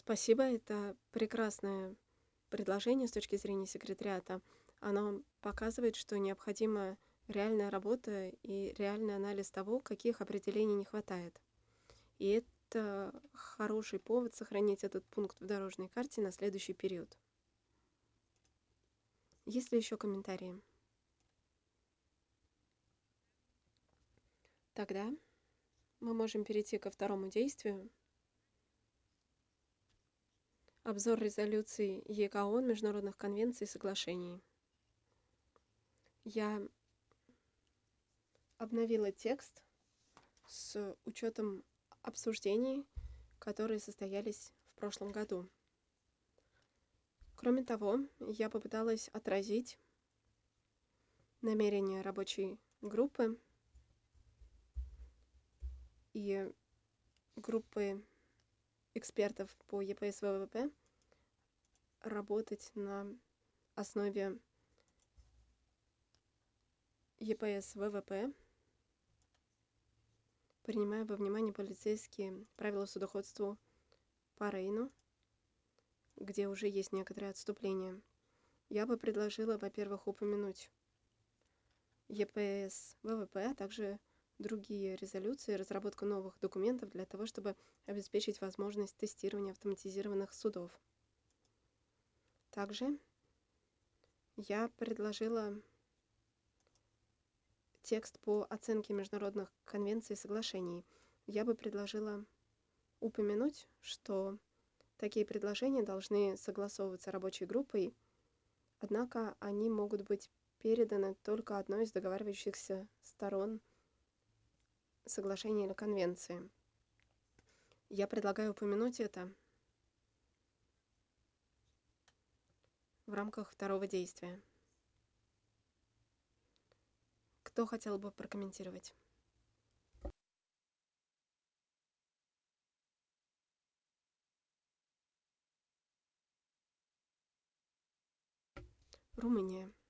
Спасибо, это прекрасное предложение с точки зрения секретариата. Оно показывает, что необходима реальная работа и реальный анализ того, каких определений не хватает. И это хороший повод сохранить этот пункт в дорожной карте на следующий период. Есть ли еще комментарии? Тогда мы можем перейти ко второму действию. Обзор резолюций ЕКОН, международных конвенций и соглашений. Я обновила текст с учетом обсуждений, которые состоялись в прошлом году. Кроме того, я попыталась отразить намерения рабочей группы и группы экспертов по ЕПС ВВП работать на основе ЕПС ВВП, принимая во внимание полицейские правила судоходства по Рейну, где уже есть некоторые отступления. Я бы предложила, во-первых, упомянуть ЕПС ВВП, а также другие резолюции, разработку новых документов для того, чтобы обеспечить возможность тестирования автоматизированных судов. Также я предложила текст по оценке международных конвенций и соглашений. Я бы предложила упомянуть, что такие предложения должны согласовываться рабочей группой, однако они могут быть переданы только одной из договаривающихся сторон соглашения или конвенции. Я предлагаю упомянуть это в рамках второго действия. Кто хотел бы прокомментировать? Румыния.